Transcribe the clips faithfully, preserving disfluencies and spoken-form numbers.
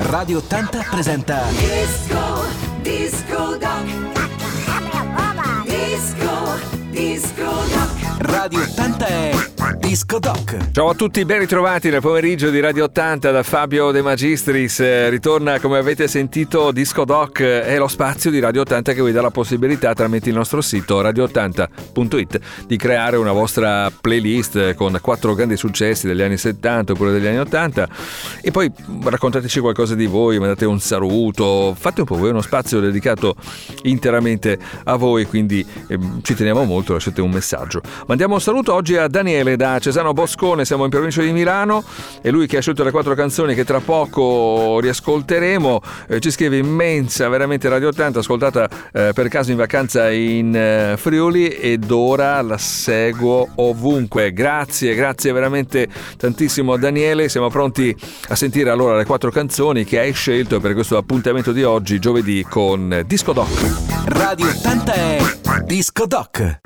Radio ottanta presenta Disco, Disco Doc. Disco, Disco Doc. Radio ottanta è Disco Doc. Ciao a tutti, ben ritrovati nel pomeriggio di Radio ottanta da Fabio De Magistris. Eh, ritorna, come avete sentito, Disco Doc, è lo spazio di Radio ottanta che vi dà la possibilità, tramite il nostro sito radio ottanta punto it, di creare una vostra playlist con quattro grandi successi degli anni settanta oppure degli anni ottanta, e poi raccontateci qualcosa di voi, mandate un saluto, fate un po' voi uno spazio dedicato interamente a voi, quindi eh, ci teniamo molto, lasciate un messaggio. Mandiamo un saluto oggi a Daniele da Cesano Boscone, siamo in provincia di Milano, e lui che ha scelto le quattro canzoni che tra poco riascolteremo. Eh, ci scrive: immensa, veramente Radio ottanta, ascoltata eh, per caso in vacanza in eh, Friuli, ed ora la seguo ovunque. Grazie, grazie veramente tantissimo a Daniele. Siamo pronti a sentire allora le quattro canzoni che hai scelto per questo appuntamento di oggi, giovedì, con Disco Doc. Radio ottanta è Disco Doc.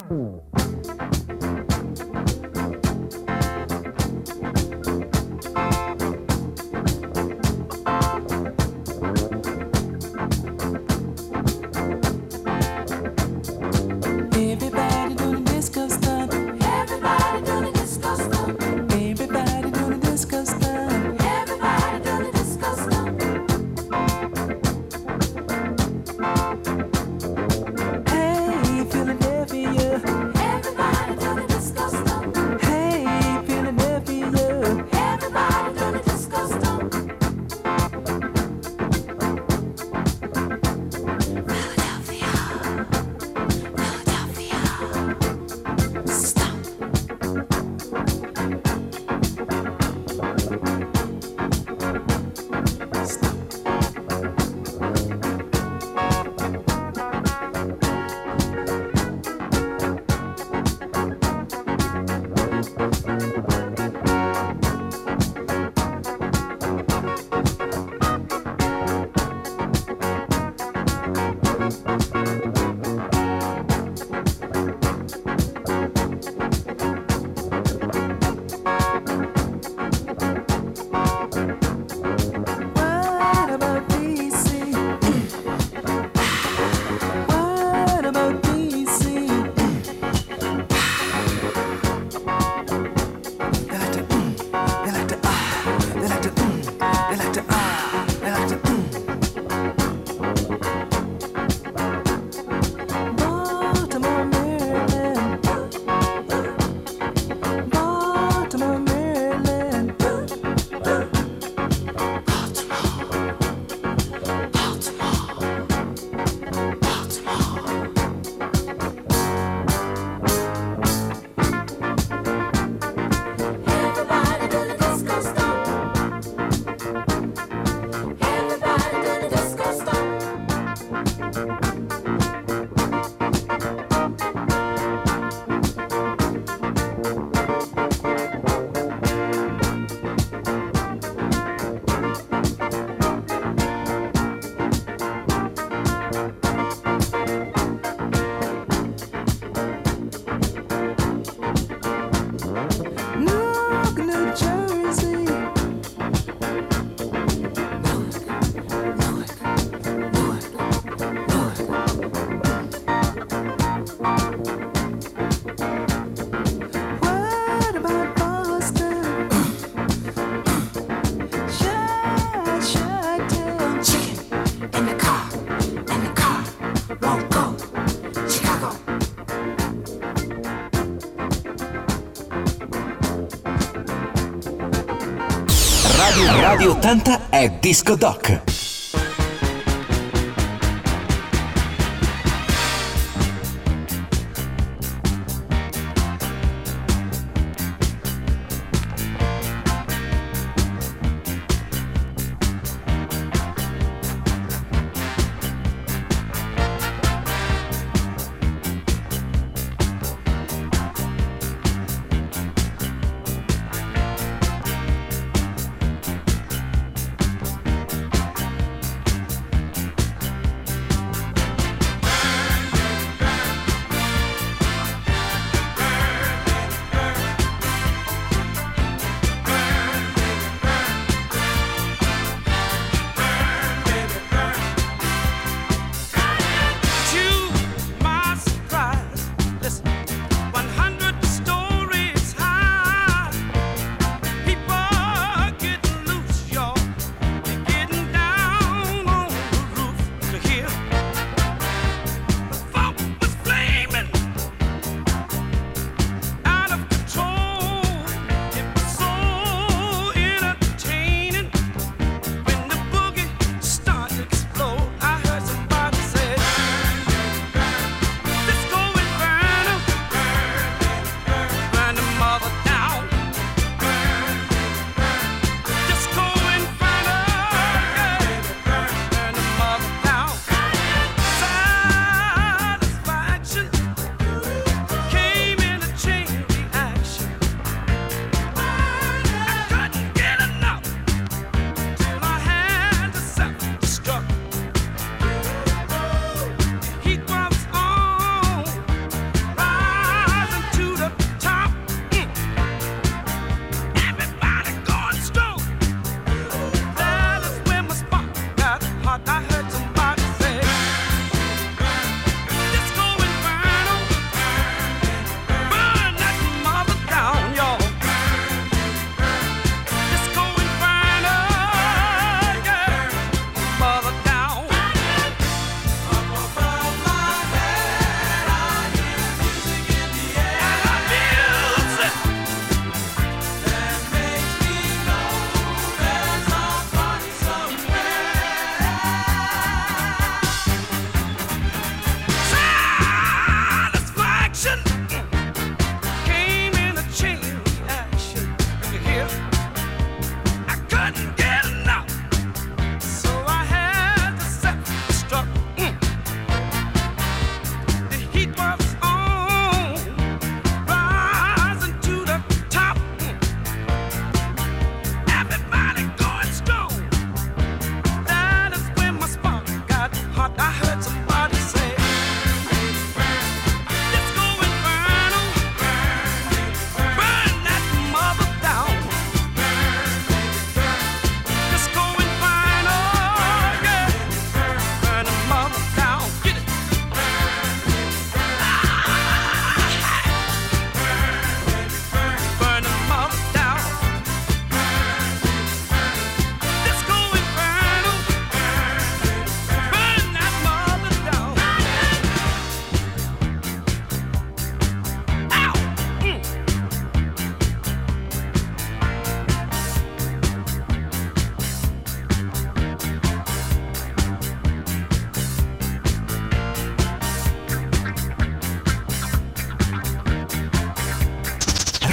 Radio ottanta è Disco Doc.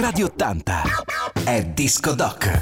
Radio ottanta è Disco Doc.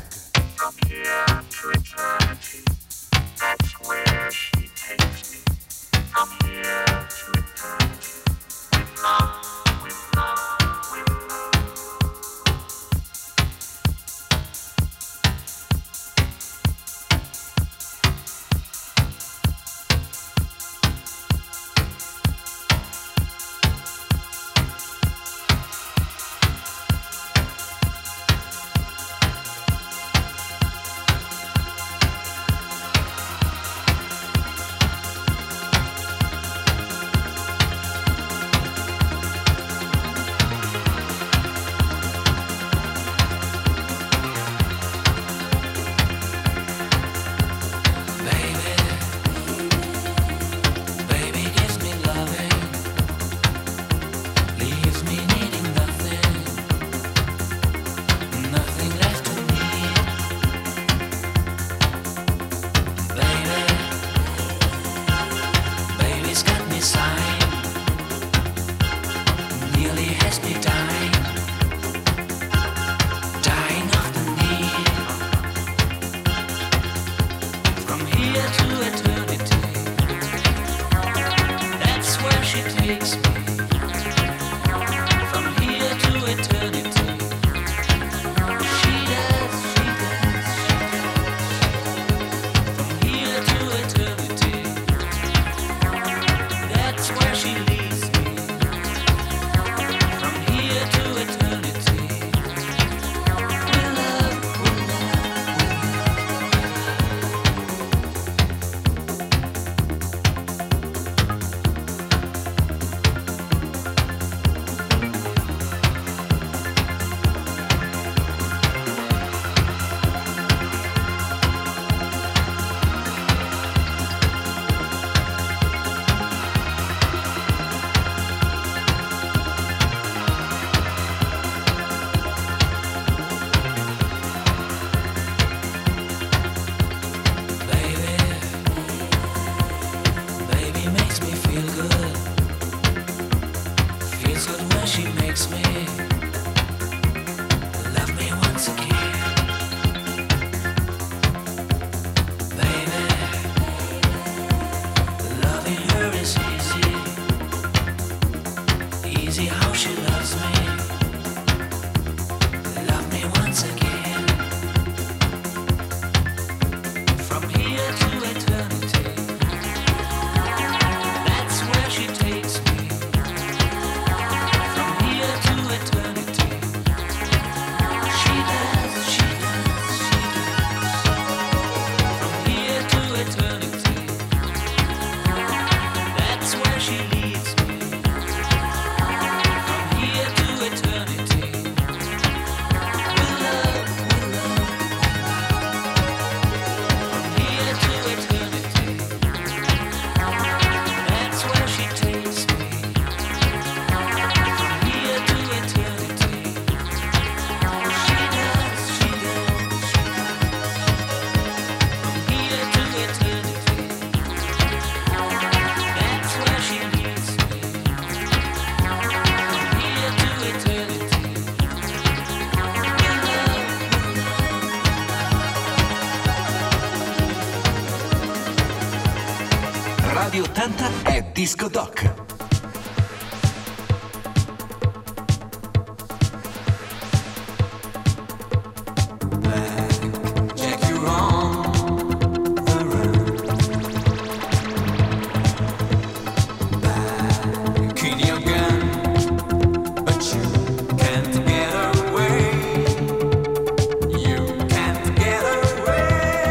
Radio ottanta è Disco Doc.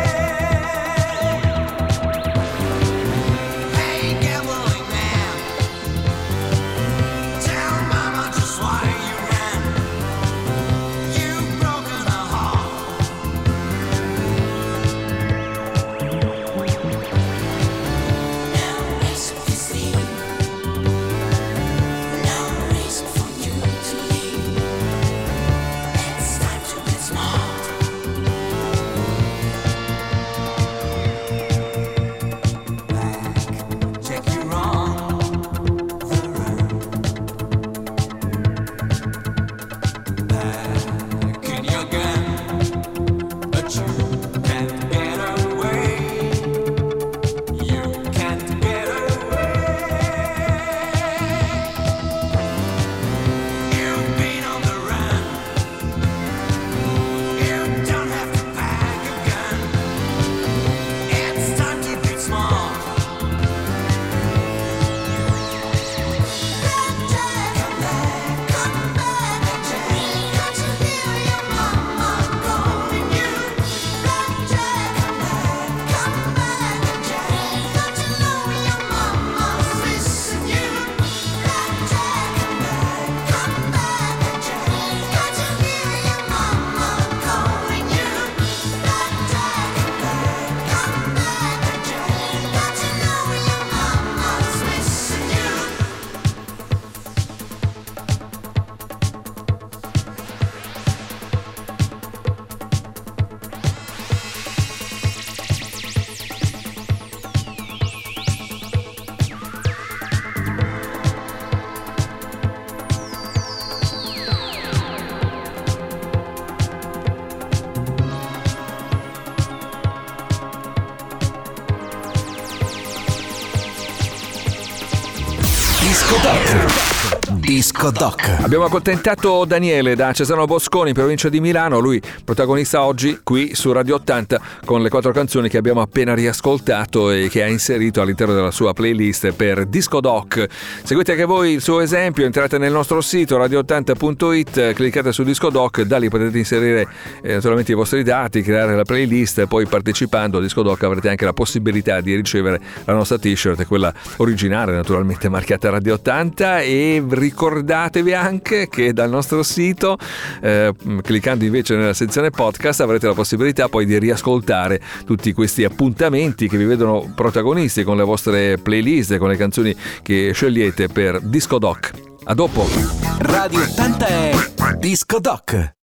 Hey, gambling man. Disco Doc. Disco Doc. Abbiamo accontentato Daniele da Cesano Bosconi, in provincia di Milano, lui protagonista oggi qui su Radio ottanta con le quattro canzoni che abbiamo appena riascoltato e che ha inserito all'interno della sua playlist per Disco Doc. Seguite anche voi il suo esempio, entrate nel nostro sito radio ottanta punto it, cliccate su Disco Doc, da lì potete inserire eh, naturalmente i vostri dati, creare la playlist, poi partecipando a Disco Doc avrete anche la possibilità di ricevere la nostra t-shirt, quella originale naturalmente marchiata Radio ottanta, e ricordatevi anche che dal nostro sito eh, cliccando invece nella sezione podcast avrete la possibilità poi di riascoltare tutti questi appuntamenti che vi vedono protagonisti con le vostre playlist, con le canzoni che scegliete per Disco Doc. A dopo. Radio ottanta è Disco Doc.